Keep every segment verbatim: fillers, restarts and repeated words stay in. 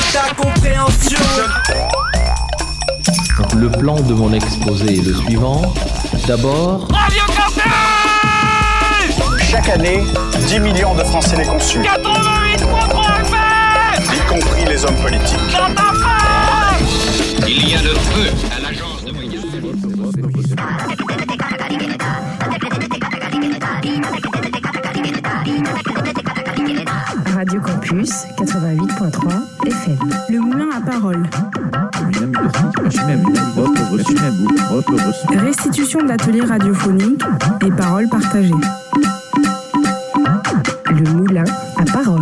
ta compréhension. Donc, le plan de mon exposé est le suivant. D'abord... Radio Campus! Chaque année, dix millions de Français les consultent. quatre-vingt-huit virgule trois F M! Y compris les hommes politiques. Dans ta face! Il y a le feu à l'agence de voyage. Radio Campus quatre-vingt-huit virgule trois F M. Le moulin à parole. Restitution d'ateliers radiophoniques et paroles partagées. Le moulin à parole.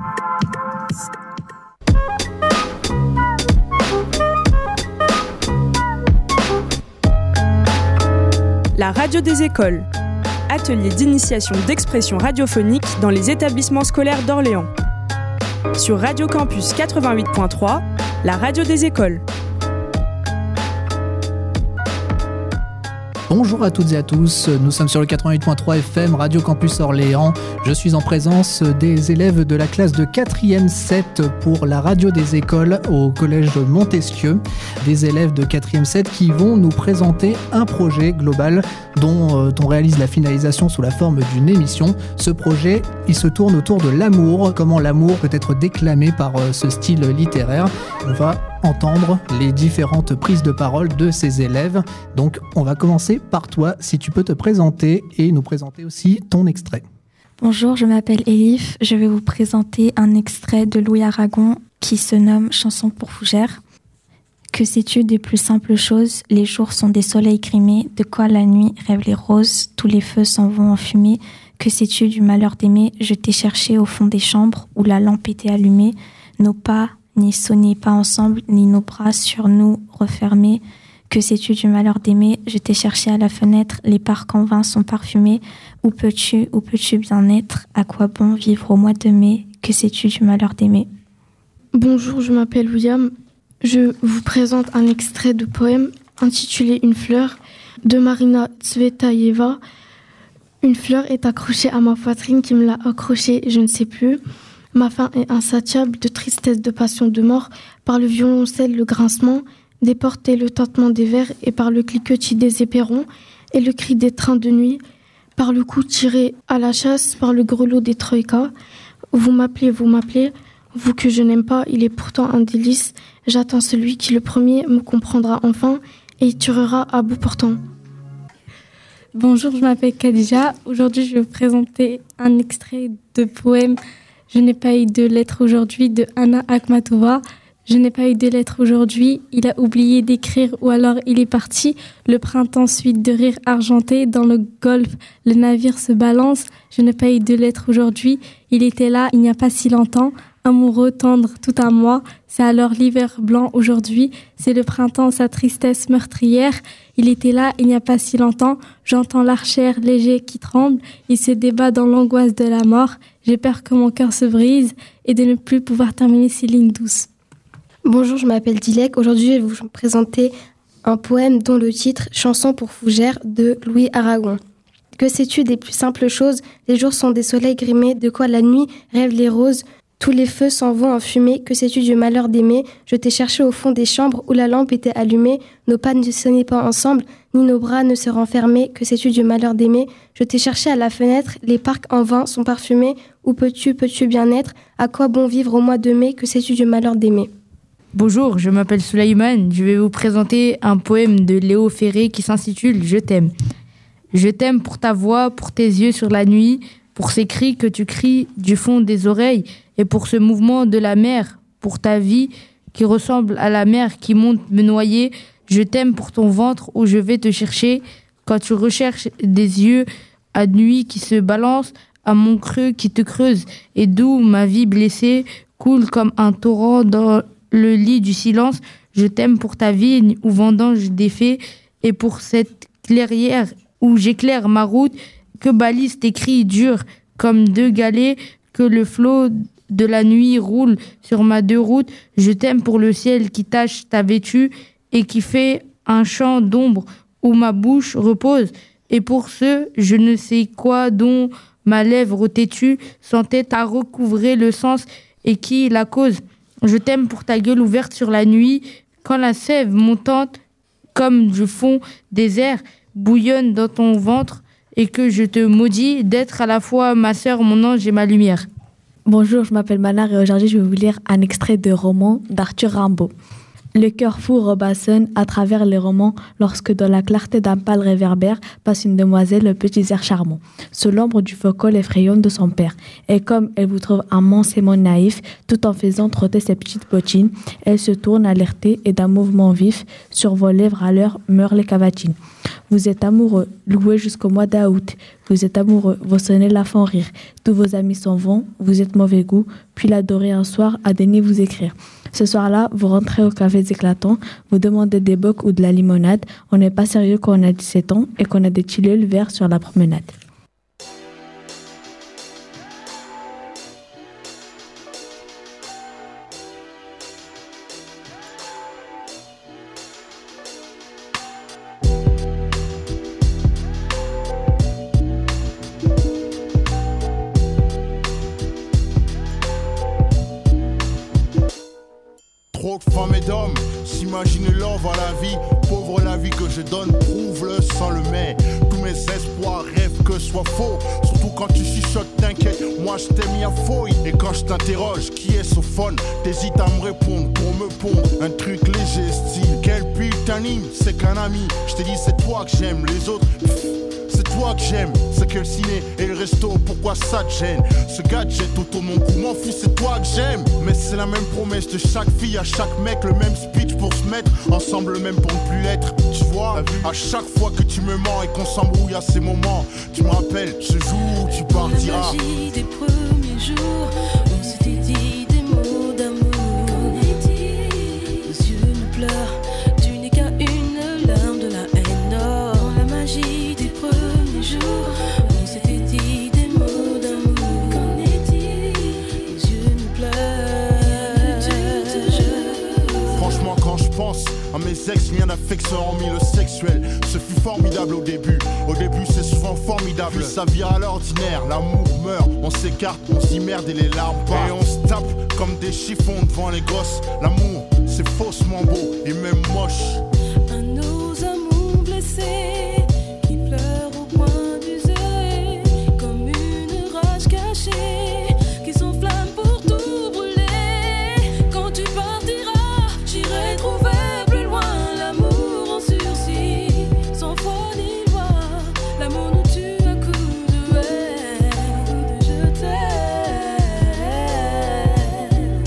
La radio des écoles. Atelier d'initiation d'expression radiophonique dans les établissements scolaires d'Orléans. Sur Radio Campus quatre-vingt-huit virgule trois, la radio des écoles. Bonjour à toutes et à tous, nous sommes sur le quatre-vingt-huit virgule trois F M, Radio Campus Orléans. Je suis en présence des élèves de la classe de quatrième sept pour la radio des écoles au collège Montesquieu. Des élèves de quatrième sept qui vont nous présenter un projet global dont euh, on réalise la finalisation sous la forme d'une émission. Ce projet, il se tourne autour de l'amour, comment l'amour peut être déclamé par euh, ce style littéraire. On va entendre les différentes prises de parole de ces élèves. Donc on va commencer par toi, si tu peux te présenter et nous présenter aussi ton extrait. Bonjour, je m'appelle Elif, je vais vous présenter un extrait de Louis Aragon qui se nomme « Chanson pour fougères ». Que sais-tu des plus simples choses? Les jours sont des soleils grimés, de quoi la nuit rêvent les roses, tous les feux s'en vont en fumée. Que sais-tu du malheur d'aimer? Je t'ai cherché au fond des chambres où la lampe était allumée, nos pas n'y sonnaient pas ensemble, ni nos bras sur nous refermés. Que sais-tu du malheur d'aimer? Je t'ai cherché à la fenêtre, les parcs en vain sont parfumés. Où peux-tu, où peux-tu bien être? À quoi bon vivre au mois de mai? Que sais-tu du malheur d'aimer? Bonjour, je m'appelle William. Je vous présente un extrait de poème intitulé « Une fleur » de Marina Tsvetaeva. Une fleur est accrochée à ma poitrine, qui me l'a accrochée, je ne sais plus. Ma faim est insatiable, de tristesse, de passion, de mort, par le violoncelle, le grincement des portes et le tintement des verres, et par le cliquetis des éperons et le cri des trains de nuit, par le coup tiré à la chasse, par le grelot des troïkas. Vous m'appelez, vous m'appelez, vous que je n'aime pas, il est pourtant un délice. J'attends celui qui le premier me comprendra enfin et tirera à bout portant. Bonjour, je m'appelle Khadija. Aujourd'hui, je vais vous présenter un extrait de poème « Je n'ai pas eu de lettre aujourd'hui » de Anna Akhmatova. Je n'ai pas eu de lettre aujourd'hui, il a oublié d'écrire ou alors il est parti. Le printemps suite de rire argenté, dans le golfe, le navire se balance. Je n'ai pas eu de lettre aujourd'hui, il était là il n'y a pas si longtemps. Amoureux, tendre, tout à moi, c'est alors l'hiver blanc aujourd'hui. C'est le printemps, sa tristesse meurtrière. Il était là il n'y a pas si longtemps. J'entends l'archère léger qui tremble. Il se débat dans l'angoisse de la mort. J'ai peur que mon cœur se brise et de ne plus pouvoir terminer ces lignes douces. Bonjour, je m'appelle Dilek. Aujourd'hui, je vais vous présenter un poème dont le titre « Chanson pour fougères » de Louis Aragon. Que sais-tu des plus simples choses? Les jours sont des soleils grimés, de quoi la nuit rêvent les roses. Tous les feux s'en vont en fumée. Que sais-tu du malheur d'aimer? Je t'ai cherché au fond des chambres où la lampe était allumée. Nos pas ne sonnaient pas ensemble, ni nos bras ne se renfermaient. Que sais-tu du malheur d'aimer? Je t'ai cherché à la fenêtre, les parcs en vain sont parfumés. Où peux-tu, peux-tu bien être? À quoi bon vivre au mois de mai? Que sais-tu du malheur d'aimer? Bonjour, je m'appelle Souleyman. Je vais vous présenter un poème de Léo Ferré qui s'intitule « Je t'aime ». Je t'aime pour ta voix, pour tes yeux sur la nuit, pour ces cris que tu cries du fond des oreilles et pour ce mouvement de la mer, pour ta vie qui ressemble à la mer qui monte me noyer. Je t'aime pour ton ventre où je vais te chercher quand tu recherches des yeux à nuit qui se balancent à mon creux qui te creuse et d'où ma vie blessée coule comme un torrent dans le lit du silence. Je t'aime pour ta vigne où vendange défait et pour cette clairière où j'éclaire ma route. Que balisent tes cris durs comme deux galets, que le flot de la nuit roule sur ma deux routes. Je t'aime pour le ciel qui tache ta vêtue et qui fait un champ d'ombre où ma bouche repose. Et pour ce, je ne sais quoi dont ma lèvre têtue sentait à recouvrer le sens et qui la cause. Je t'aime pour ta gueule ouverte sur la nuit, quand la sève montante, comme du fond des airs, bouillonne dans ton ventre, et que je te maudis d'être à la fois ma sœur, mon ange et ma lumière. Bonjour, je m'appelle Manar et aujourd'hui je vais vous lire un extrait de roman d'Arthur Rimbaud. Le cœur fou rebassonne à travers les romans lorsque dans la clarté d'un pâle réverbère passe une demoiselle aux petits airs charmants, sous l'ombre du faucon effrayant de son père. Et comme elle vous trouve immensément naïf, tout en faisant trotter ses petites bottines, elle se tourne alertée et d'un mouvement vif, sur vos lèvres à l'heure meurent les cavatines. Vous êtes amoureux, loué jusqu'au mois d'août. Vous êtes amoureux, vous sonnez la font rire. Tous vos amis s'en vont, vous êtes mauvais goût, puis l'adorer un soir à daigner vous écrire. Ce soir-là, vous rentrez au café éclatant, vous demandez des bocs ou de la limonade. On n'est pas sérieux quand on a dix-sept ans et qu'on a des tilleuls verts sur la promenade. Trop de femmes et d'hommes s'imaginent l'or à la vie. Pauvre la vie que je donne, prouve-le sans le mais. Tous mes espoirs rêvent que ce soit faux. Surtout quand tu chuchotes, t'inquiète, moi je t'ai mis à fouille. Et quand je t'interroge, qui est ce phone, t'hésites à me répondre pour me pondre un truc léger style. Quel putain c'est qu'un ami. Je t'ai dit c'est toi que j'aime, les autres pff, c'est toi que j'aime. C'est que le ciné et le resto, pourquoi ça te gêne? Ce gadget autour de mon cou, m'en fous, c'est toi que j'aime. Mais c'est la même promesse de chaque fille à chaque mec, le même speech pour se mettre ensemble, le même pour ne plus l'être. Tu vois, à chaque fois que tu me mens et qu'on s'embrouille à ces moments, tu me rappelles ce jour où tu partiras. La magie des premiers jours, on s'était dit des mots d'amour. On est dit, nos yeux nous pleurent, tu n'es qu'à une larme de la haine. Dans la magie des premiers jours, on s'était dit des mots d'amour. On est dit, nos yeux nous pleurent, tu te jures. Franchement, quand je pense à mes ex, rien d'affection hormis le sexuel. Ce fut formidable au début. Au début, c'est souvent formidable. Puis ça vire à l'ordinaire. L'amour meurt, on s'écarte, on s'y merde et les larmes partent. Et on se tape comme des chiffons devant les gosses. L'amour, c'est faussement beau et même moche. À nos amours blessés qui pleurent au coin d'user, comme une rage cachée qui s'enflamme pour tout brûler. Quand tu partiras, j'irai trouver plus loin l'amour en sursis, sans foi ni loi. L'amour nous tue à coups de haine, de je t'aime.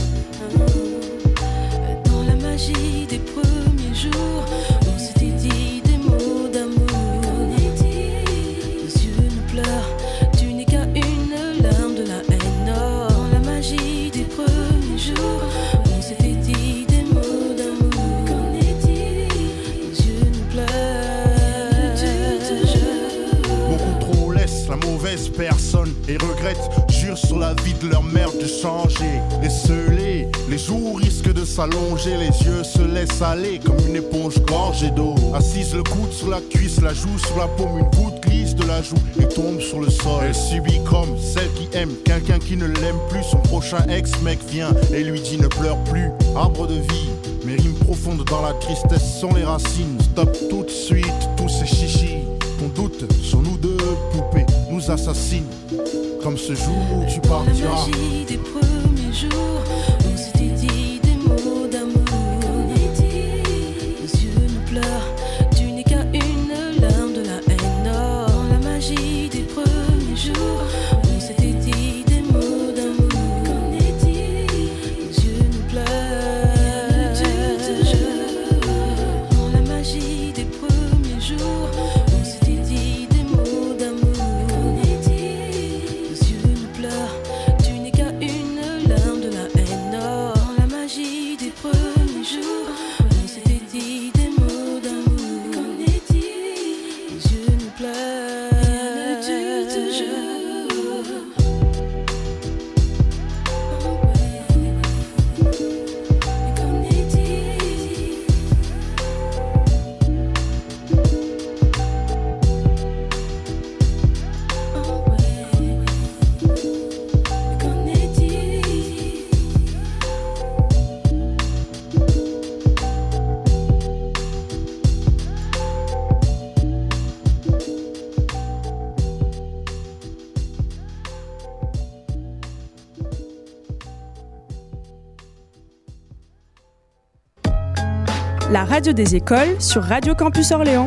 Dans la magie des premiers jours, on s'était dit des mots d'amour. On est dit, nos yeux nous pleurent, tu n'es qu'à une larme de la haine. Dans la magie des premiers jours, on s'était dit des mots d'amour. On est dit, nos yeux nous pleurent, tu te jures. Beaucoup trop laissent la mauvaise personne et regrettent, jurent sur la vie de leur mère de changer. Et scellés, les jours risquent de s'allonger, les yeux se laissent aller comme une éponge gorgée d'eau. Assise le coude sur la cuisse, la joue sur la paume, une goutte glisse de la joue et tombe sur le sol. Elle subit comme celle qui aime quelqu'un qui ne l'aime plus. Son prochain ex-mec vient et lui dit ne pleure plus. Arbre de vie, mes rimes profondes dans la tristesse sont les racines. Stop tout de suite tous ces chichis. Ton doute sur nous deux poupées nous assassine. Comme ce jour où tu Dans la partiras. magie des premiers jours, on s'était dit des mots d'amour. On est dit, nos yeux nous pleurent, tu n'es qu'à une larme de la haine. Dans la magie des premiers jours, on s'était dit des mots d'amour. On est dit, nos yeux nous pleurent, tu te jures. Dans la magie des premiers jours, on s'était dit des mots d'amour. On est dit, nos yeux nous pleurent, tu n'es qu'à une larme de la haine. la radio des écoles sur Radio Campus Orléans.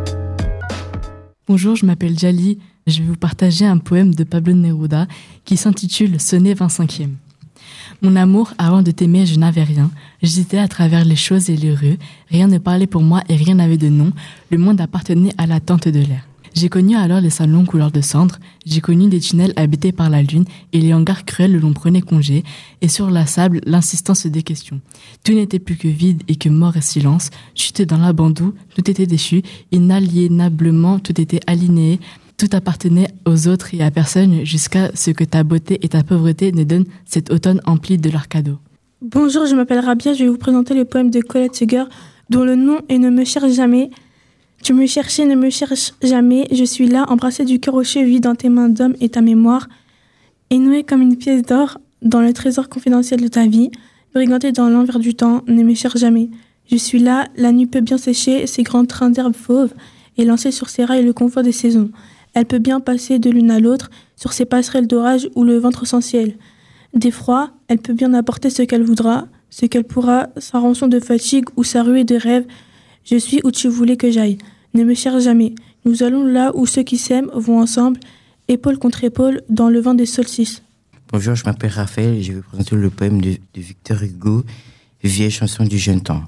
Bonjour, je m'appelle Djali. Je vais vous partager un poème de Pablo Neruda qui s'intitule Sonnet vingt-cinquième. Mon amour, avant de t'aimer, je n'avais rien. J'hésitais à travers les choses et les rues. Rien ne parlait pour moi et rien n'avait de nom. Le monde appartenait à l'attente de l'air. J'ai connu alors les salons couleur de cendre, j'ai connu des tunnels habités par la lune et les hangars cruels où l'on prenait congé, et sur la sable, l'insistance des questions. Tout n'était plus que vide et que mort et silence, chuté dans l'abandon, tout était déchu, inaliénablement tout était aligné, tout appartenait aux autres et à personne jusqu'à ce que ta beauté et ta pauvreté ne donnent cet automne empli de leurs cadeaux. Bonjour, je m'appelle Rabia, je vais vous présenter le poème de Colette Seger, dont le nom est « Ne me cherche jamais ». Tu me cherchais, ne me cherche jamais, je suis là, embrassé du cœur aux chevilles dans tes mains d'homme et ta mémoire, et noué comme une pièce d'or dans le trésor confidentiel de ta vie, briganté dans l'envers du temps, ne me cherche jamais. Je suis là, la nuit peut bien sécher ces grands trains d'herbes fauves et lancer sur ses rails le confort des saisons. Elle peut bien passer de l'une à l'autre sur ces passerelles d'orage ou le ventre sans ciel. D'effroi, elle peut bien apporter ce qu'elle voudra, ce qu'elle pourra, sa rançon de fatigue ou sa ruée de rêve. Je suis où tu voulais que j'aille. Ne me cherche jamais. Nous allons là où ceux qui s'aiment vont ensemble, épaule contre épaule, dans le vent des solstices. Bonjour, je m'appelle Raphaël et je vais présenter le poème de, de Victor Hugo, Vieille chanson du jeune temps.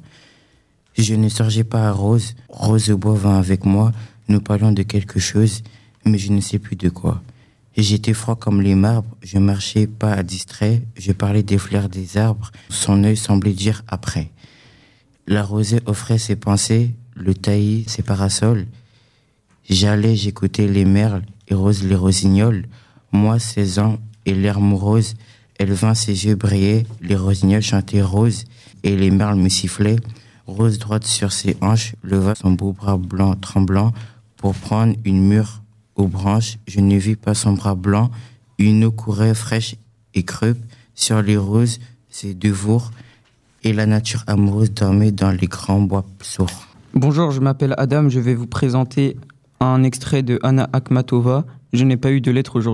Je ne songeais pas à Rose. Rose au bois vint avec moi. Nous parlions de quelque chose, mais je ne sais plus de quoi. J'étais froid comme les marbres. Je marchais pas distrait. Je parlais des fleurs des arbres. Son œil semblait dire après. La rosée offrait ses pensées, le taillis ses parasols. J'allais, j'écoutais les merles et Rose les rossignols. Moi, seize ans, et l'air morose, elle vint, ses yeux brillaient, les rossignols chantaient rose, et les merles me sifflaient. Rose droite sur ses hanches, leva son beau bras blanc tremblant pour prendre une mûre aux branches. Je ne vis pas son bras blanc, une eau courait fraîche et creupe sur les roses, ses deux veaux, et la nature amoureuse dormait dans les grands bois sourds. Bonjour, je m'appelle Adam, je vais vous présenter un extrait de Anna Akhmatova, « Je n'ai pas eu de lettre aujourd'hui ».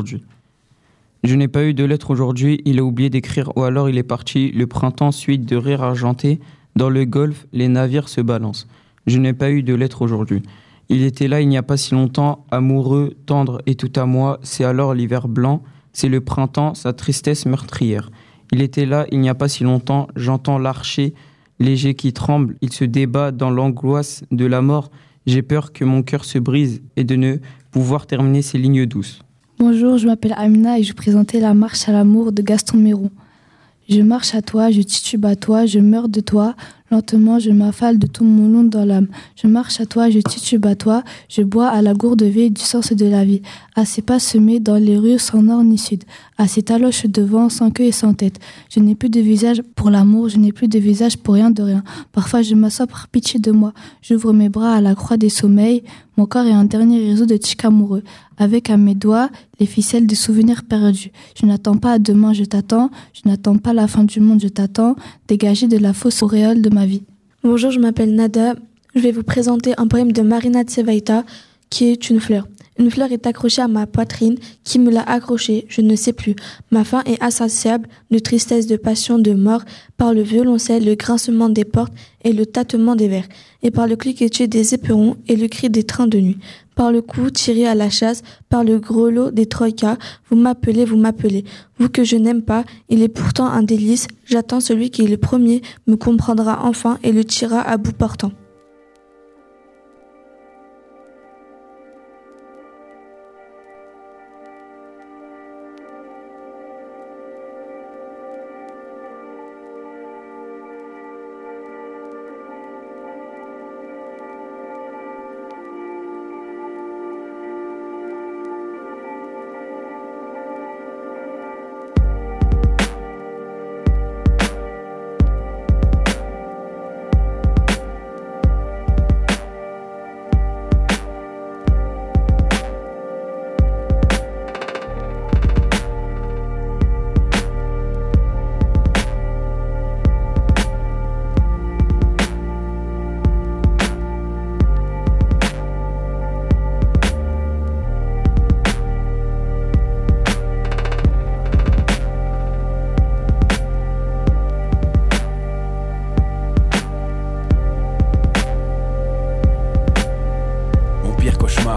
Je n'ai pas eu de lettre aujourd'hui, il a oublié d'écrire ou alors il est parti, le printemps suite de rire argenté, dans le golfe, les navires se balancent. Je n'ai pas eu de lettre aujourd'hui. Il était là il n'y a pas si longtemps, amoureux, tendre et tout à moi, c'est alors l'hiver blanc, c'est le printemps, sa tristesse meurtrière. Il était là il n'y a pas si longtemps, j'entends l'archer léger qui tremble, il se débat dans l'angoisse de la mort. J'ai peur que mon cœur se brise et de ne pouvoir terminer ces lignes douces. Bonjour, je m'appelle Amina et je présentais la marche à l'amour de Gaston Méron. Je marche à toi, je titube à toi, je meurs de toi. Lentement, je m'affale de tout mon long dans l'âme. Je marche à toi, je titube à toi, je bois à la gourde vieille du sens de la vie. À ces pas semés dans les rues sans nord ni sud. À ces taloches de vent sans queue et sans tête. Je n'ai plus de visage pour l'amour, je n'ai plus de visage pour rien de rien. Parfois, je m'assois par pitié de moi. J'ouvre mes bras à la croix des sommeils. Mon corps est un dernier réseau de tics amoureux. Avec à mes doigts les ficelles des souvenirs perdus. Je n'attends pas à demain, je t'attends. Je n'attends pas la fin du monde, je t'attends. Dégagé de la fausse auréole de ma vie. Bonjour, je m'appelle Nada. Je vais vous présenter un poème de Marina Tsevaïta qui est une fleur. Une fleur est accrochée à ma poitrine. Qui me l'a accrochée? Je ne sais plus. Ma faim est insatiable de tristesse, de passion, de mort, par le violoncelle, le grincement des portes et le tâtement des verres, et par le cliquetis des éperons et le cri des trains de nuit, par le coup tiré à la chasse, par le grelot des troïkas. Vous m'appelez, vous m'appelez. Vous que je n'aime pas, il est pourtant un délice. J'attends celui qui le premier me comprendra enfin et le tirera à bout portant.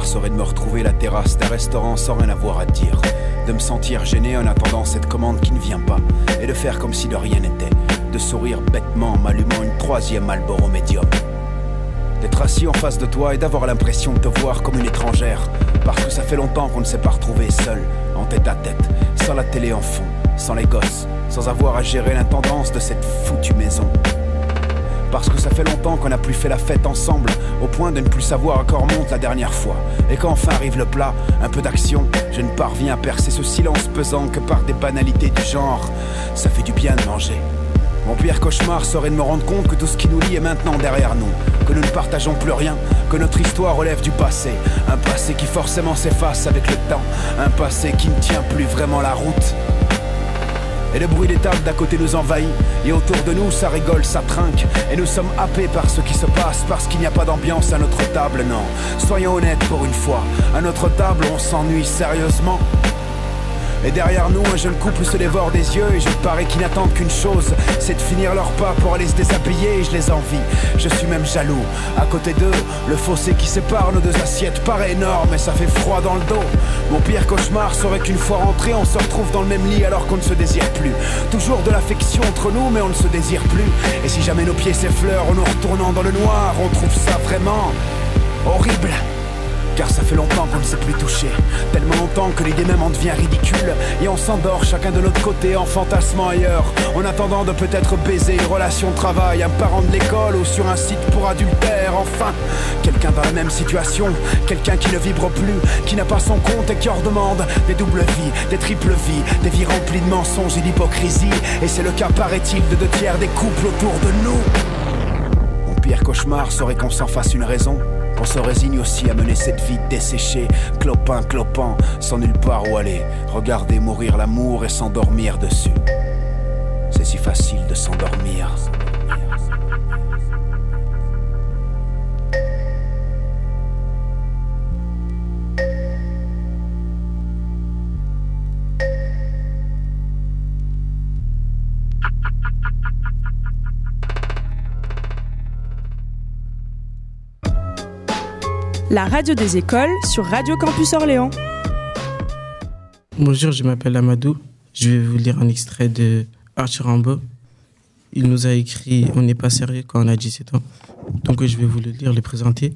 serait de me retrouver la terrasse d'un restaurant sans rien avoir à dire. De me sentir gêné en attendant cette commande qui ne vient pas. Et de faire comme si de rien n'était. De sourire bêtement en m'allumant une troisième Marlboro médium. D'être assis en face de toi et d'avoir l'impression de te voir comme une étrangère. Parce que ça fait longtemps qu'on ne s'est pas retrouvé seul, en tête à tête, sans la télé en fond, sans les gosses, sans avoir à gérer l'intendance de cette foutue maison. Parce que ça fait longtemps qu'on n'a plus fait la fête ensemble, au point de ne plus savoir à quoi remonte la dernière fois. Et quand enfin arrive le plat, un peu d'action, je ne parviens à percer ce silence pesant que par des banalités du genre. Ça fait du bien de manger. Mon pire cauchemar serait de me rendre compte que tout ce qui nous lie est maintenant derrière nous, que nous ne partageons plus rien, que notre histoire relève du passé. Un passé qui forcément s'efface avec le temps, un passé qui ne tient plus vraiment la route. Et le bruit des tables d'à côté nous envahit, et autour de nous ça rigole, ça trinque. Et nous sommes happés par ce qui se passe, parce qu'il n'y a pas d'ambiance à notre table, non. Soyons honnêtes pour une fois, à notre table on s'ennuie sérieusement. Et derrière nous, un jeune couple se dévore des yeux. Et je parie qu'ils n'attendent qu'une chose, c'est de finir leur pas pour aller se déshabiller. Et je les envie, je suis même jaloux. À côté d'eux, le fossé qui sépare nos deux assiettes paraît énorme et ça fait froid dans le dos. Mon pire cauchemar serait qu'une fois rentré, on se retrouve dans le même lit alors qu'on ne se désire plus. Toujours de l'affection entre nous, mais on ne se désire plus. Et si jamais nos pieds s'effleurent en nous retournant dans le noir, on trouve ça vraiment horrible. Car ça fait longtemps qu'on ne s'est plus touché, tellement longtemps que l'idée même en devient ridicule. Et on s'endort chacun de notre côté en fantasmant ailleurs, en attendant de peut-être baiser une relation de travail, un parent de l'école ou sur un site pour adultère. Enfin, quelqu'un dans la même situation, quelqu'un qui ne vibre plus, qui n'a pas son compte et qui en demande des doubles vies, des triples vies, des vies remplies de mensonges et d'hypocrisie. Et c'est le cas, paraît-il, de deux tiers des couples autour de nous. Mon pire cauchemar serait qu'on s'en fasse une raison, qu'on se résigne aussi à mener cette vie desséchée, clopin, clopant, sans nulle part où aller. Regarder mourir l'amour et s'endormir dessus. C'est si facile de s'endormir. La radio des écoles sur Radio Campus Orléans. Bonjour, je m'appelle Amadou. Je vais vous lire un extrait de Arthur Rimbaud. Il nous a écrit « On n'est pas sérieux quand on a dix-sept ans ». Donc je vais vous le lire, le présenter.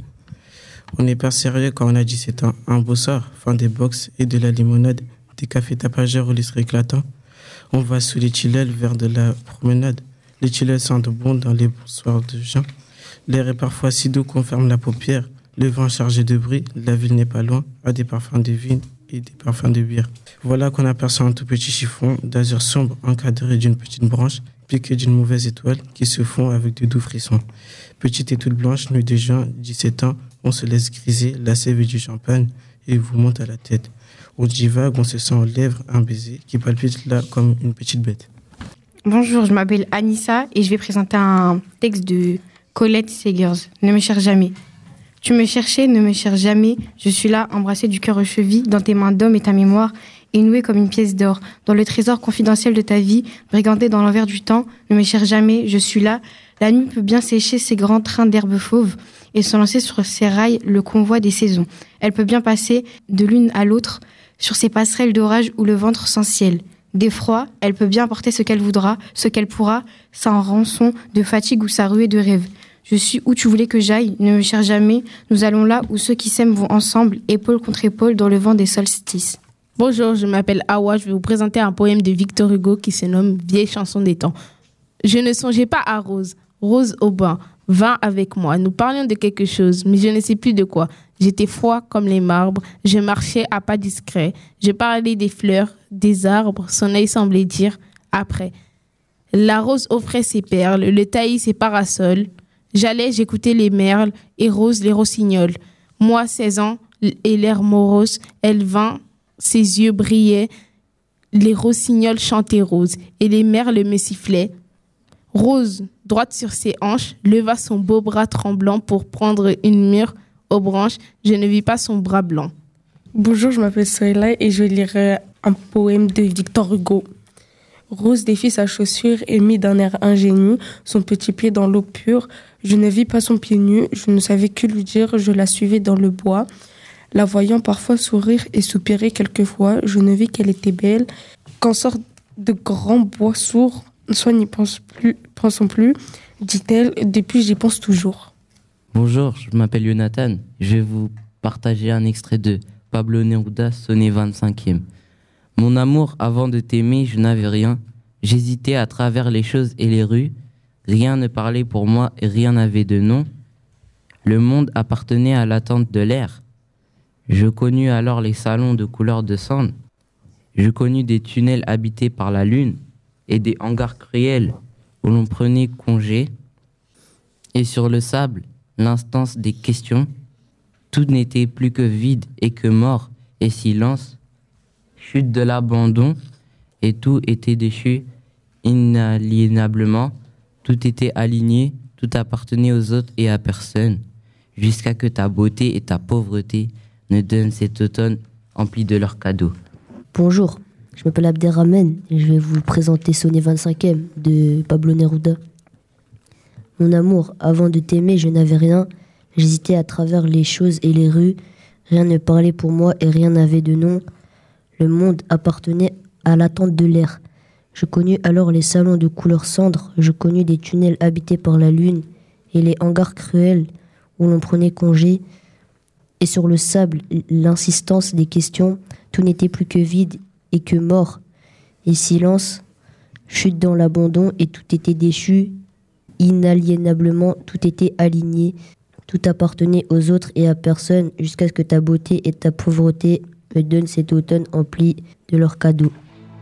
On n'est pas sérieux quand on a dix-sept ans. Un beau soir, fin des box et de la limonade, des cafés tapageurs au lustre éclatant. On va sous les tilleuls vers de la promenade. Les tilleuls sentent bon dans les soirs de juin. L'air est parfois si doux qu'on ferme la paupière. Le vent chargé de bruit, la ville n'est pas loin, a des parfums de vigne et des parfums de bière. Voilà qu'on aperçoit un tout petit chiffon d'azur sombre encadré d'une petite branche, piqué d'une mauvaise étoile qui se fond avec de doux frissons. Petite et toute blanche, nuit de juin, dix-sept ans, on se laisse griser la sève du champagne et vous monte à la tête. On divague, on se sent aux lèvres un baiser qui palpite là comme une petite bête. Bonjour, je m'appelle Anissa et je vais présenter un texte de Colette Segers. Ne me cherche jamais. Tu me cherchais, ne me cherche jamais. Je suis là, embrassé du cœur aux chevilles, dans tes mains d'homme et ta mémoire, et nouée comme une pièce d'or. Dans le trésor confidentiel de ta vie, brigandé dans l'envers du temps, ne me cherche jamais. Je suis là. La nuit peut bien sécher ces grands trains d'herbe fauve et se lancer sur ses rails le convoi des saisons. Elle peut bien passer de l'une à l'autre sur ces passerelles d'orage où le ventre sans ciel. D'effroi, elle peut bien porter ce qu'elle voudra, ce qu'elle pourra, sans rançon de fatigue ou sa ruée de rêve. Je suis où tu voulais que j'aille, ne me cherche jamais. Nous allons là où ceux qui s'aiment vont ensemble, épaule contre épaule, dans le vent des solstices. Bonjour, je m'appelle Awa. Je vais vous présenter un poème de Victor Hugo qui se nomme « Vieille chanson des temps ». Je ne songeais pas à Rose, Rose au bain, vint avec moi. Nous parlions de quelque chose, mais je ne sais plus de quoi. J'étais froid comme les marbres, je marchais à pas discrets. Je parlais des fleurs, des arbres, son œil semblait dire « après ». La rose offrait ses perles, le taillis ses parasols. J'allais, j'écoutais les merles et Rose les rossignols. Moi, seize ans, et l'air morose, elle vint, ses yeux brillaient, les rossignols chantaient Rose, et les merles me sifflaient. Rose, droite sur ses hanches, leva son beau bras tremblant pour prendre une mûre aux branches. Je ne vis pas son bras blanc. Bonjour, je m'appelle Soyla et je vais lire un poème de Victor Hugo. Rose défit sa chaussure et mit d'un air ingénu son petit pied dans l'eau pure. Je ne vis pas son pied nu, je ne savais que lui dire, je la suivais dans le bois. La voyant parfois sourire et soupirer quelquefois, je ne vis qu'elle était belle. Qu'en sorte de grands bois sourds, soit n'y pense plus, pensons plus, dit-elle, depuis j'y pense toujours. Bonjour, je m'appelle Jonathan. Je vais vous partager un extrait de Pablo Neruda, sonnet vingt-cinquième. Mon amour, avant de t'aimer, je n'avais rien. J'hésitais à travers les choses et les rues. Rien ne parlait pour moi et rien n'avait de nom. Le monde appartenait à l'attente de l'air. Je connus alors les salons de couleur de cendre. Je connus des tunnels habités par la lune et des hangars cruels où l'on prenait congé. Et sur le sable, l'instance des questions, tout n'était plus que vide et que mort et silence. Chute de l'abandon et tout était déchu inaliénablement. Tout était aligné, tout appartenait aux autres et à personne. Jusqu'à que ta beauté et ta pauvreté ne donnent cet automne empli de leurs cadeaux. Bonjour, je m'appelle Abderrahman et je vais vous présenter Sonnet vingt-cinquième de Pablo Neruda. Mon amour, avant de t'aimer, je n'avais rien. J'hésitais à travers les choses et les rues. Rien ne parlait pour moi et rien n'avait de nom. Le monde appartenait à l'attente de l'air. Je connus alors les salons de couleur cendre. Je connus des tunnels habités par la lune et les hangars cruels où l'on prenait congé. Et sur le sable, l'insistance des questions, tout n'était plus que vide et que mort. Et silence, chute dans l'abandon et tout était déchu. Inaliénablement, tout était aligné. Tout appartenait aux autres et à personne jusqu'à ce que ta beauté et ta pauvreté me donnent cet automne empli de leurs cadeaux.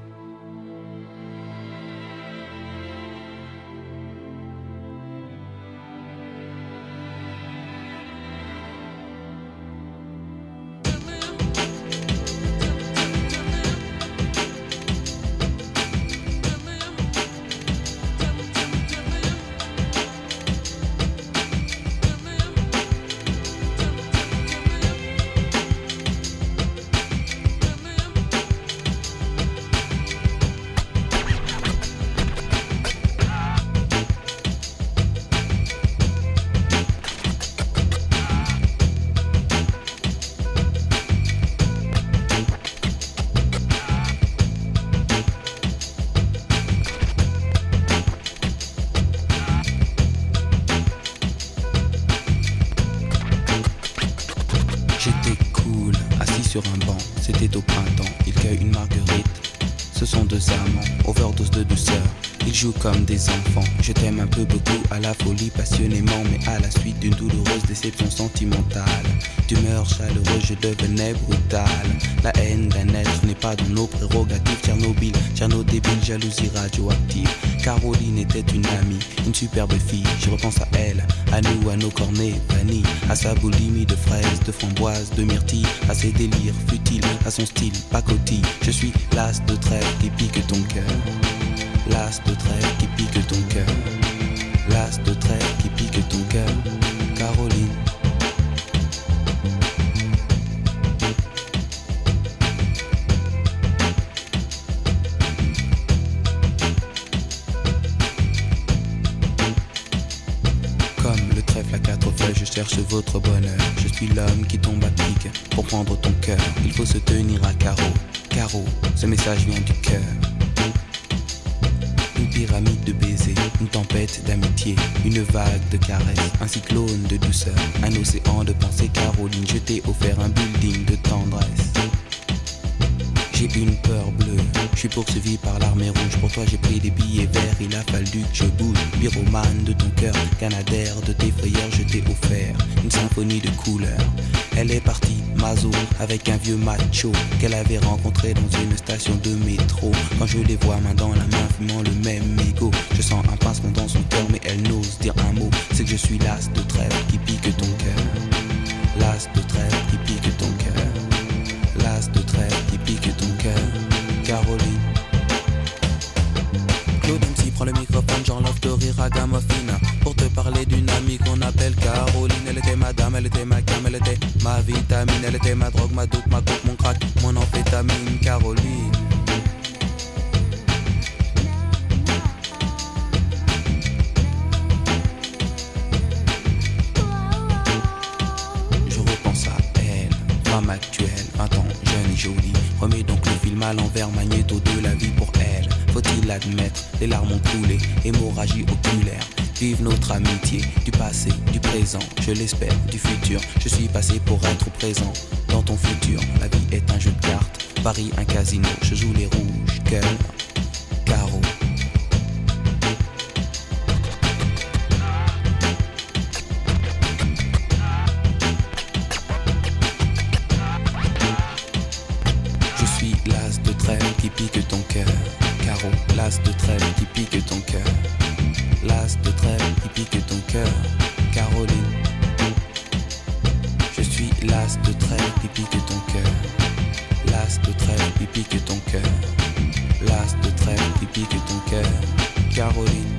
J'étais cool, assis sur un banc, c'était au printemps, il cueille une marguerite. Ce sont deux amants, overdose de douceur, ils jouent comme des enfants. Je t'aime un peu beaucoup, à la folie passionnément, mais à la suite d'une douloureuse déception sentimentale. D'humeur chaleureuse, je devenais brutal. La haine d'un être n'est pas dans nos prérogatives. Tchernobyl, Tcherno débile, jalousie radioactive. Caroline était une amie, une superbe fille. Je repense à elle, à nous, à nos cornets vanille, à sa boulimie de fraises, de framboises, de myrtilles, à ses délires futiles, à son style pacotille. Je suis l'as de trêve qui pique ton cœur. L'as de trêve qui pique ton cœur. L'as de trêve qui pique ton cœur. Caroline. Comme le trèfle à quatre feuilles, je cherche votre bonheur. Je suis l'homme qui tombe à pic pour prendre ton cœur. Il faut se tenir à carreau. Carreau, ce message vient du cœur. Une pyramide de baisers, une tempête d'amitié, une vague de caresses, un cyclone de douceur, un océan de pensée. Caroline, je t'ai offert un building de tendresse. J'ai une peur bleue, je suis poursuivi par l'armée rouge. Pour toi j'ai pris des billets verts, il a fallu que je bouge. Pyromane de ton cœur, canadaire de tes frayeurs, je t'ai offert une symphonie de couleurs. Elle est partie, Mazo, avec un vieux macho qu'elle avait rencontré dans une station de métro. Quand je les vois main dans la main, fumant le même mégot, je sens un pincement dans son cœur, mais elle n'ose dire un mot. C'est que je suis l'as de trêve qui pique ton cœur. L'as de trêve qui pique ton cœur. L'as de trêve qui pique ton cœur. Caroline. Claude M C prend le microphone, j'enlève de rire à Gamophina pour te parler d'une amie qu'on appelle Caroline. Elle était ma dame, elle était ma cam, elle était ma vitamine. Elle était ma drogue, ma dope, ma coupe, mon crack, mon amphétamine. Caroline. Je repense à elle, femme à l'envers, magnéto de la vie pour elle. Faut-il l'admettre, les larmes ont coulé, hémorragie oculaire. Vive notre amitié, du passé, du présent, je l'espère, du futur. Je suis passé pour être présent dans ton futur. La vie est un jeu de cartes, Paris un casino. Je joue les rouges, cœur, carreau. Je suis l'as de trêve qui pique ton cœur. Carreau, l'as de trêve qui pique ton cœur. L'as de trêve qui pique ton cœur. Caroline. Je suis l'as de trêve qui pique ton cœur. L'as de trêve qui pique ton cœur. L'as de trêve qui pique ton cœur. Caroline.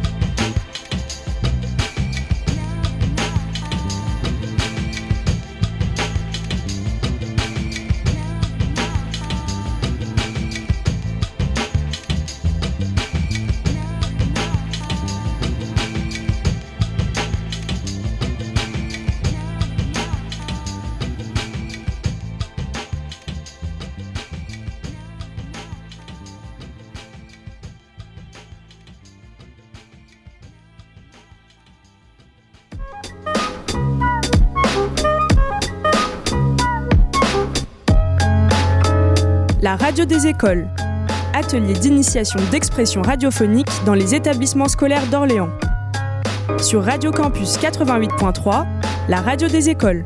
La radio des écoles. Atelier d'initiation d'expression radiophonique dans les établissements scolaires d'Orléans. Sur Radio Campus quatre-vingt-huit point trois, la radio des écoles.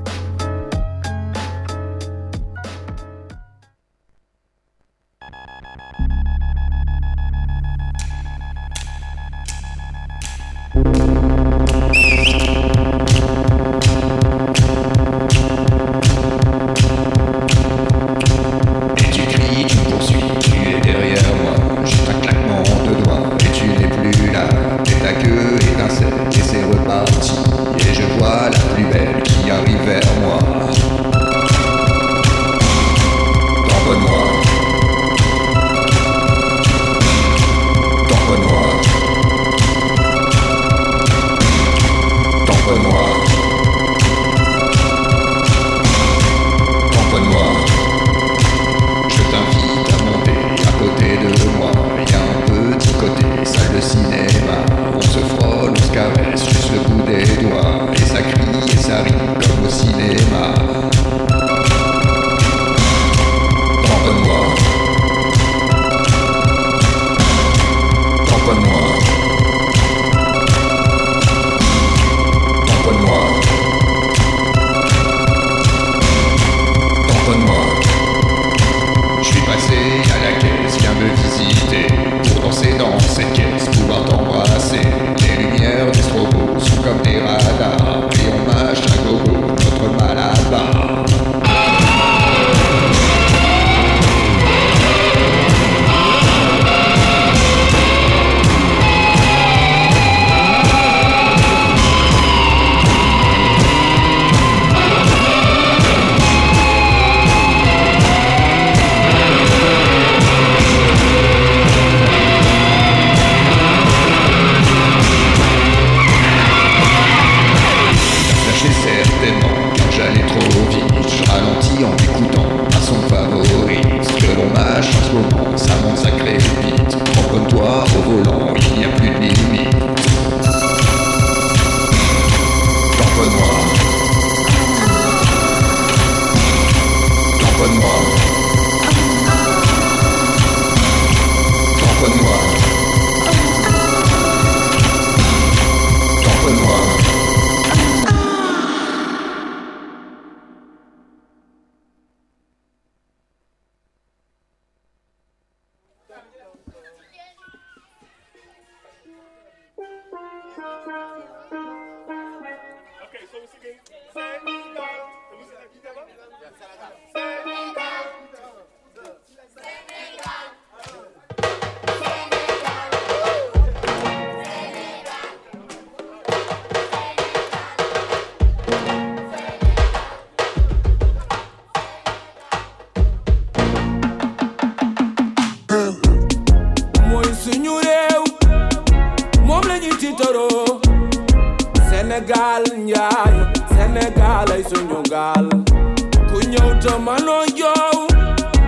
Sénégal njaay Sénégal ay suñu gaal ku ñëw te manoo yow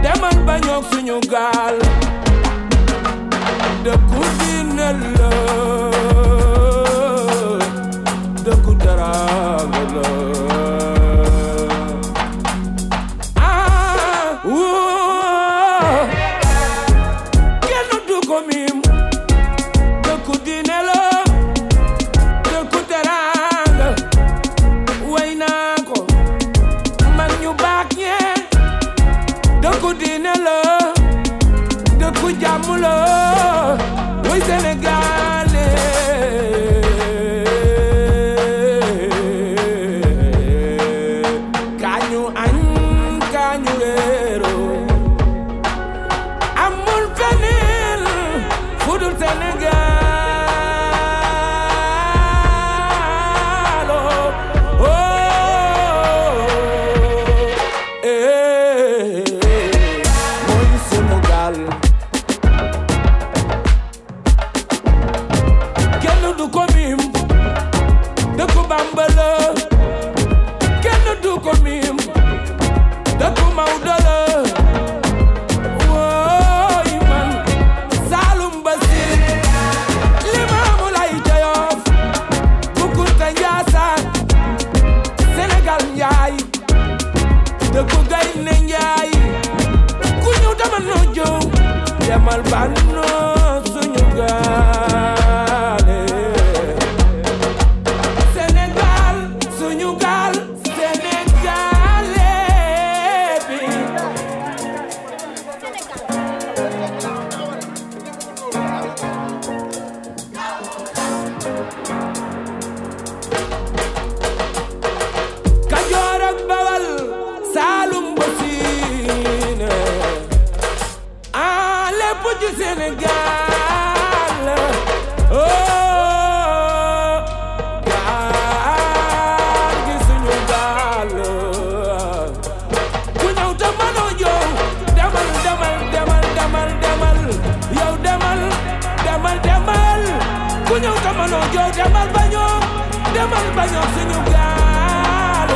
demal bañook suñu gaal dëkku diine la dëkku teraanga la ah woo kenn du ko miim dëkku diine la dëkku teraanga way naa ko mag ñu baax ñee dëkku diine la dëkku jàmm la way Sénégal kañu añ kañu reero amul feneen fudul Sénégal oh oh eh mooy sunu gaal kenn du ko miim dëkku Bamba la kenn du ko miim dëkku Maodo la wooy man Saalum Basiir Limaamu Lay Joof Bukunta Njaasaan Sénégal njaay dëkku Gaynde Njaay ku ñëw dama noo jëw demal banno suñu gaale Sénégal suñu gaal Sénégalé bi Kajoor ak Bawal Saalum ba Siine ah lépp ci Sénégal oh gaal gi suñu gaal ku ñëw te mënoo yow demal demal demal demal demal yow demal demal demal ku ñëw te mënoo yow demal bañoo demal bañoo suñu gaal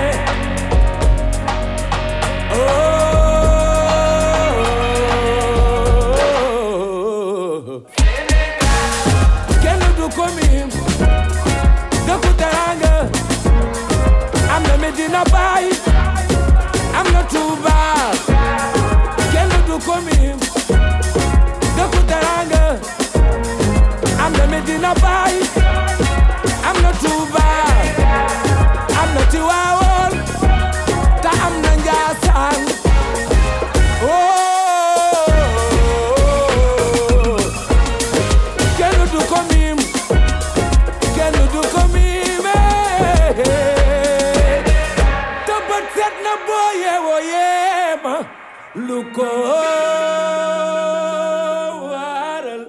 oh kenn du ko miim dëkku teraanga am na Medina Baye am na Touba kenn du ko miim dëkku teraanga am na Medina Baye am na Touba am na Tiwaawoon ta am na Njaasaan oh kenn du ko miim kenn du ko miim te bët set na boo yeewoo yeema lu ko waral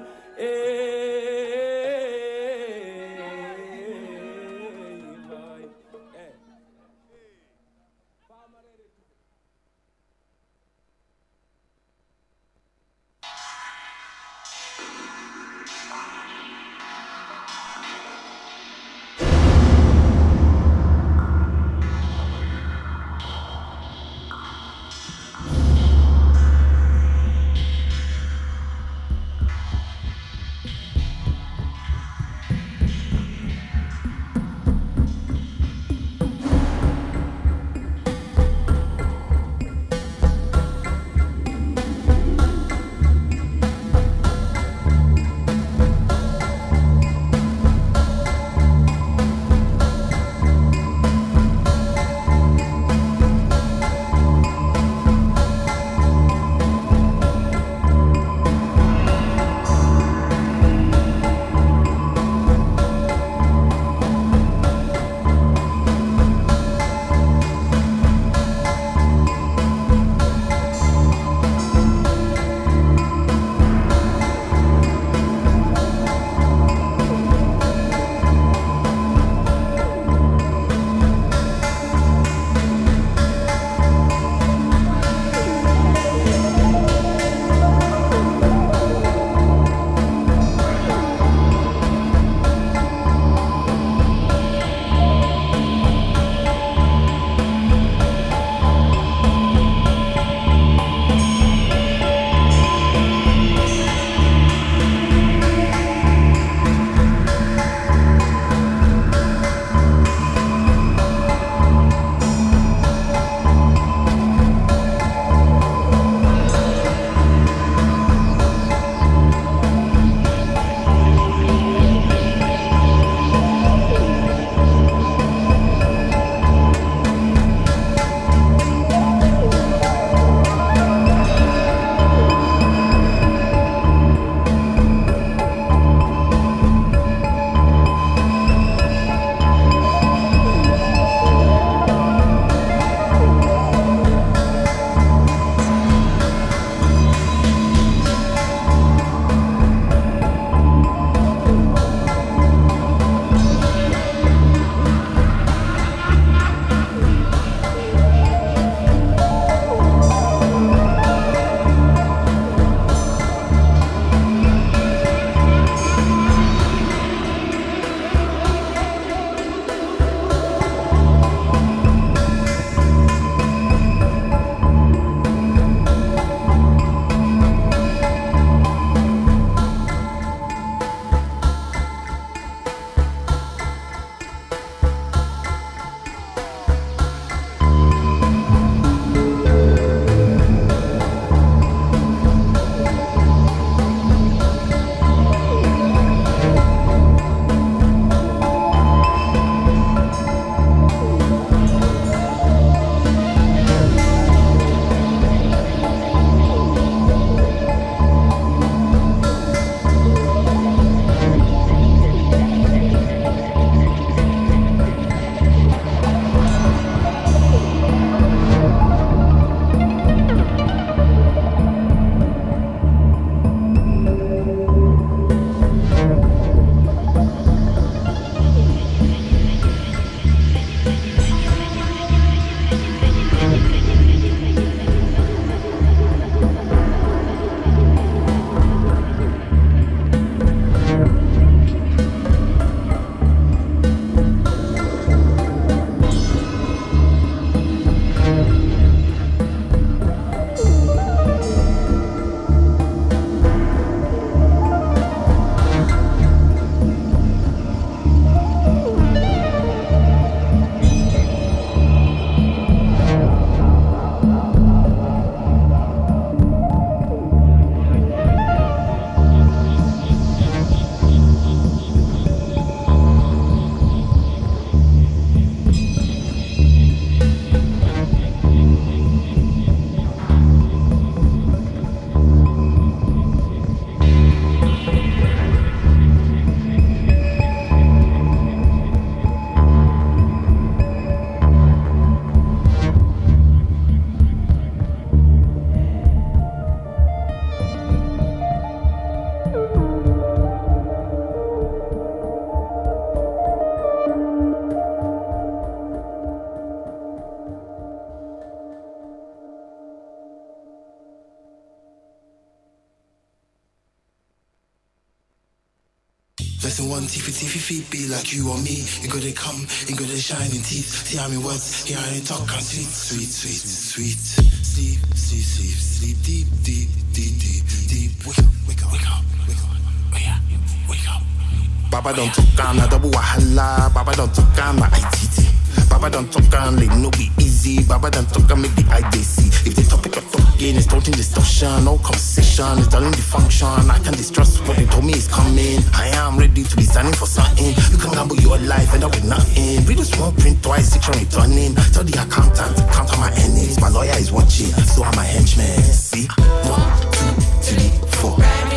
one, tiffy tiffy feet, be like you or me. You gotta come, you gotta shining teeth. See how me words, hear how me talk and sweet, sweet, sweet, sweet. Sleep, sleep, sleep, sleep deep, deep, deep, deep, deep. Wake up, wake up, wake up, wake up, wake up, wake up. Baba don't talk on na double wahala. Baba don't talk on na I T T. Baba don't talk on like no be easy. Baba don't talk on make the I D C. If the topic of talking is starting discussion, no conversation, it's telling the function. I can distrust what they told me is coming. I am ready to be standing for something. You can gamble your life and up with nothing. Read a small print twice, section returning. Tell the accountant to count on my earnings. My lawyer is watching, so are my henchmen. See, one, two, three, four.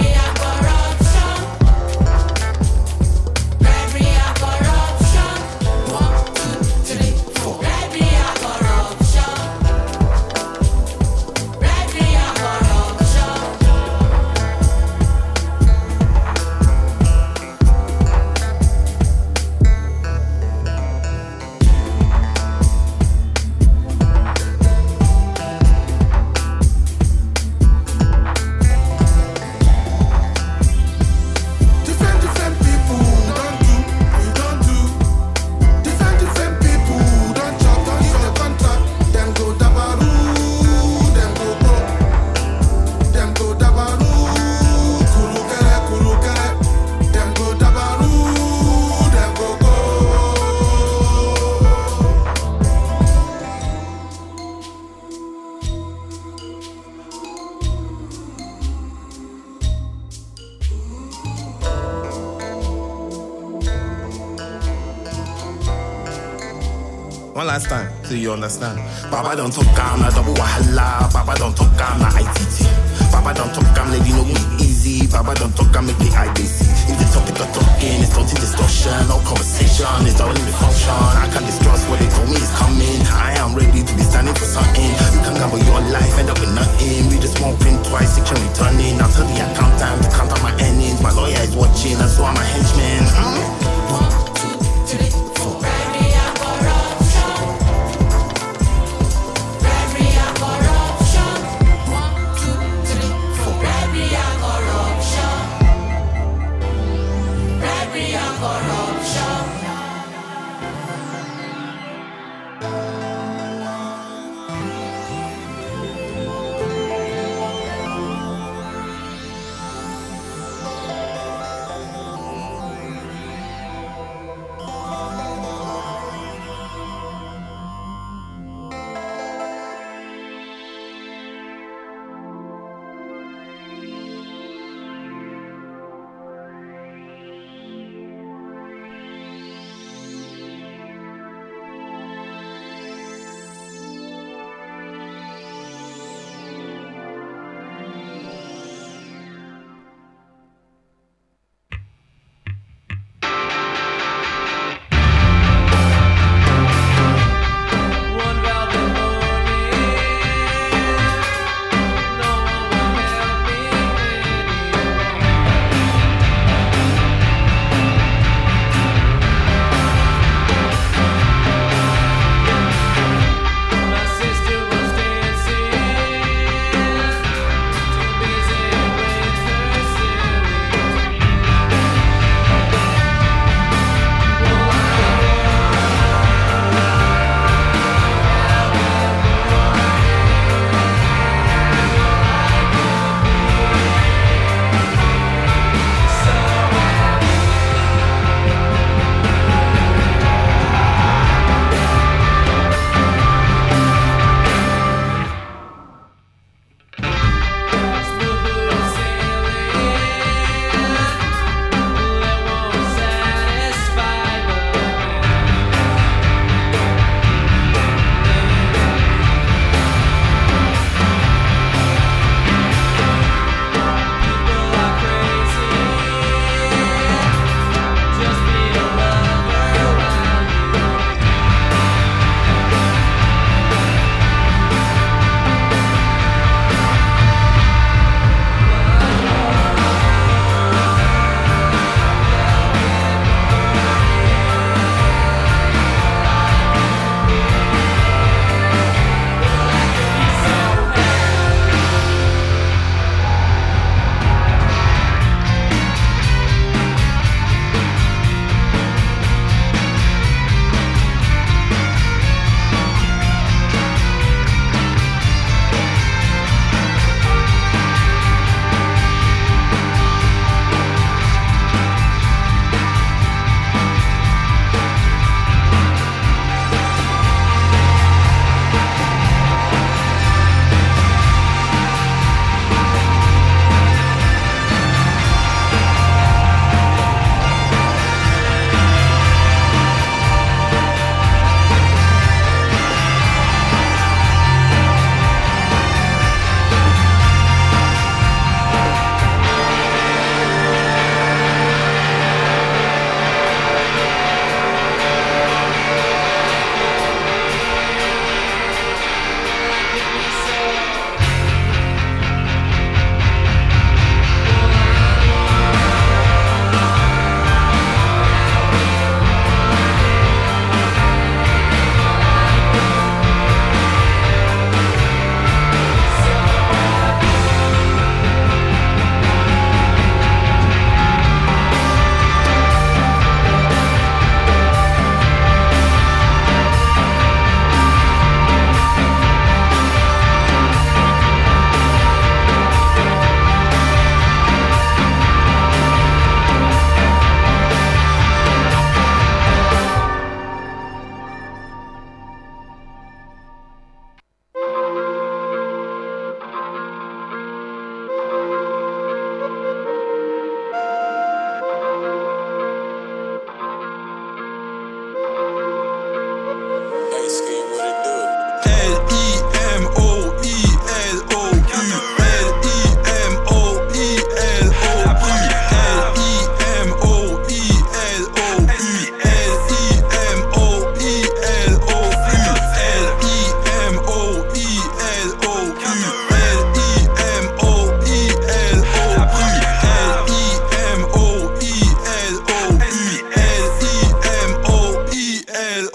One last time, so you understand. Baba don't talk calm, na double wahala. Baba don't talk calm, na I T T. Baba don't talk calm, lady no be easy. Baba don't talk calm, make the I D C. If the topic of talking is starting discussion, no conversation, it's all in the function. I can't distrust what they told me is coming. I am ready to be standing for something. You can gamble your life, end up with nothing. Read a small print twice, section returning. I'll tell the accountant to count on my earnings. My lawyer is watching, and so are my henchmen. Mm? One, two, three, four.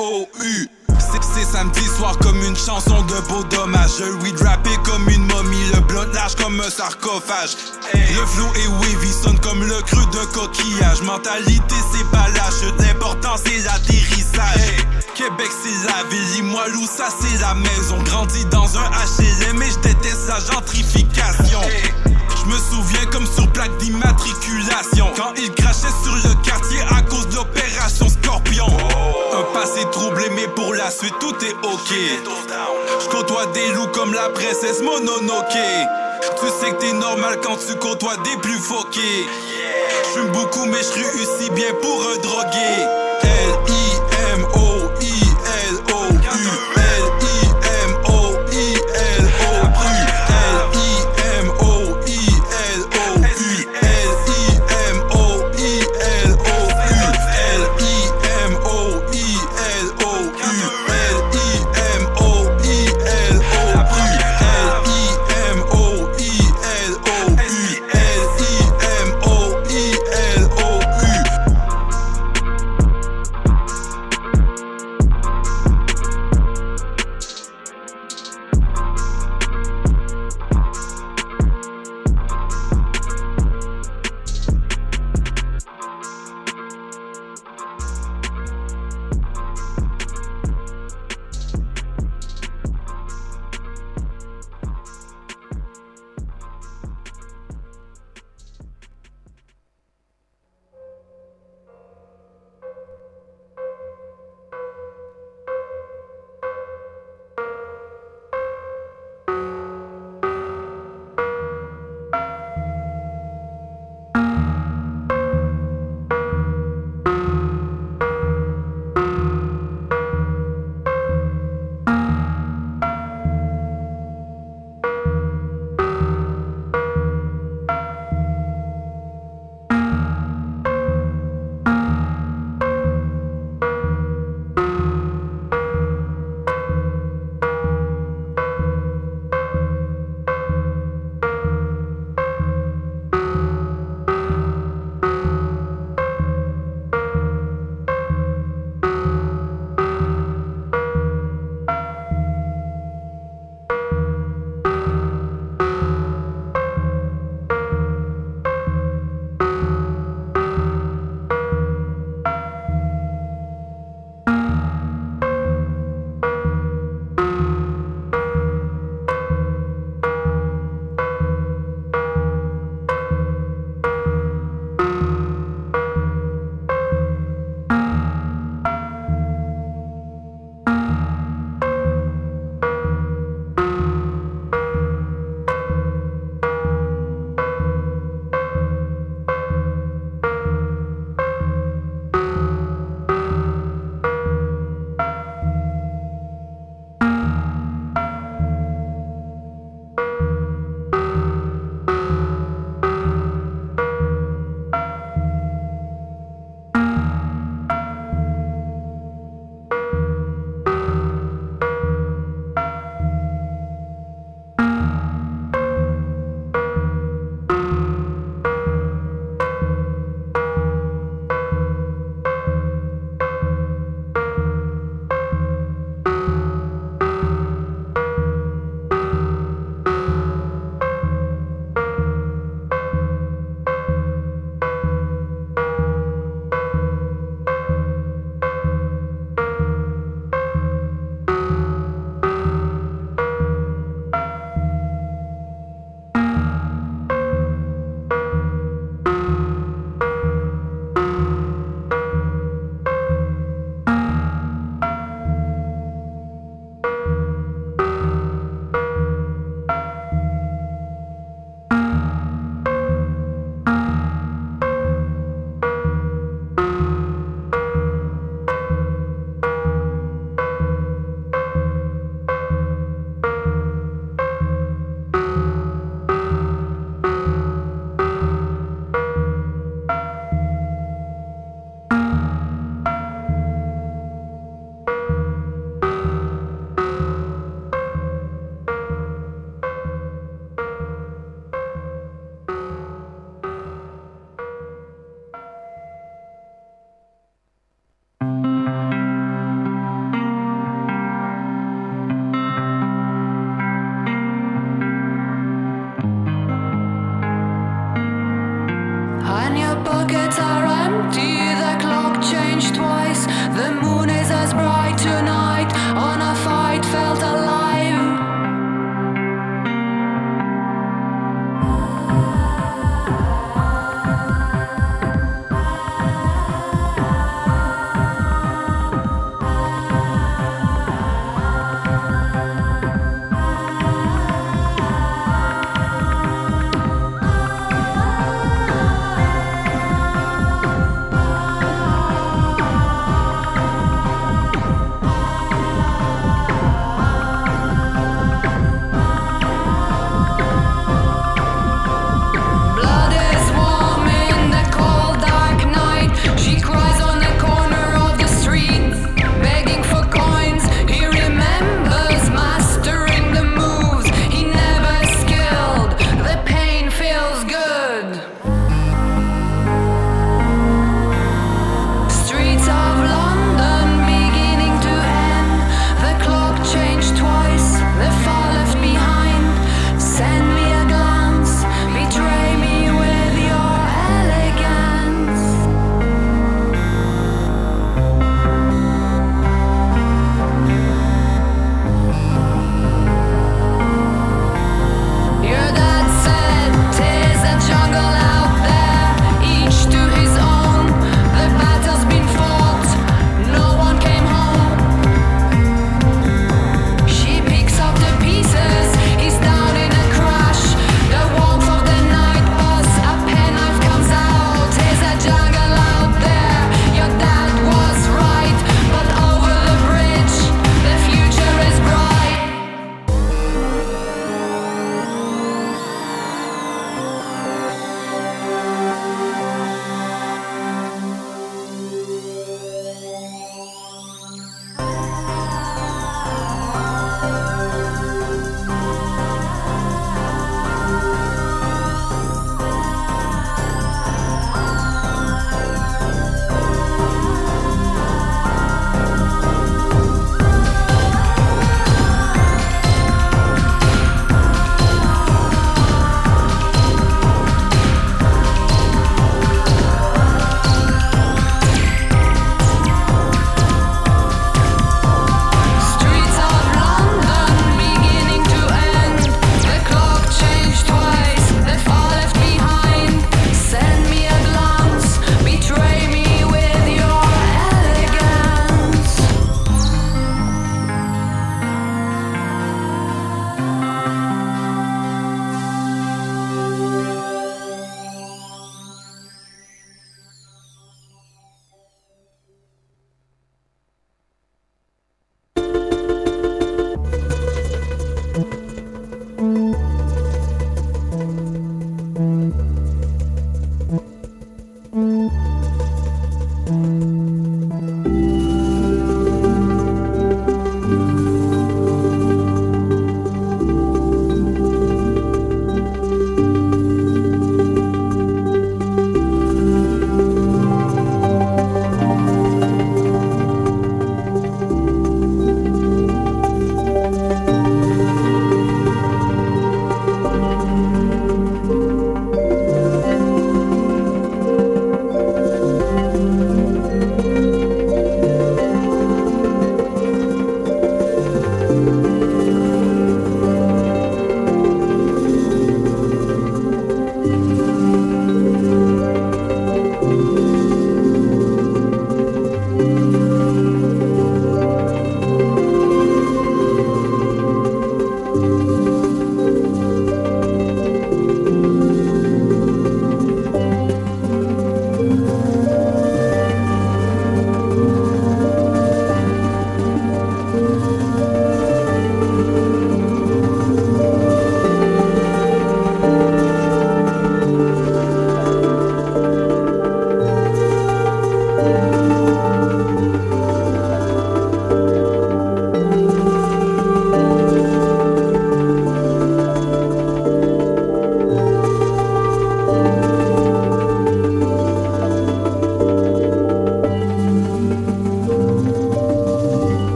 O U. C'est samedi soir comme une chanson de beau dommage. Je weed rappé comme une momie, le blunt large comme un sarcophage. Le flow est wavy, sonne comme le cru d'un coquillage. Mentalité c'est pas lâche, l'important c'est l'atterrissage. Québec c'est la ville, Limoilou ça c'est la maison. Grandi dans un H L M et je déteste la gentrification. Je me souviens comme sur plaque d'immatriculation, quand il crachait sur le quartier à cause de l'opération Scorpion. Un passé troublé mais pour la suite tout est ok. Je côtoie des loups comme la princesse Mononoke. Tu sais que t'es normal quand tu côtoies des plus foqués. J'fume beaucoup mais je réussis bien pour un drogué. L I